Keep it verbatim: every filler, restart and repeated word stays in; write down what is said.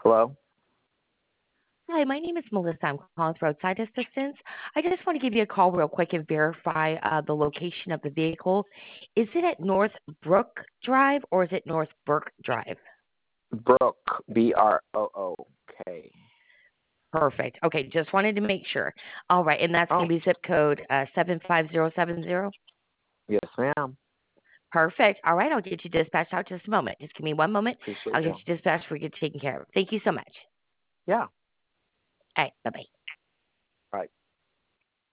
Hello? Hi, my name is Melissa. I'm calling with roadside assistance. I just want to give you a call real quick and verify uh, the location of the vehicle. Is it at North Brook Drive or is it North Burke Drive? Brooke, B R O O K. Perfect. Okay, just wanted to make sure. All right, and that's going Oh, to be zip code uh, seven five zero seven zero. yes, ma'am. Perfect. All right, I'll get you dispatched out just a moment. Just give me one moment. Appreciate I'll get you. you dispatched for you taken care of. Thank you so much. Yeah. All right, bye bye. All right.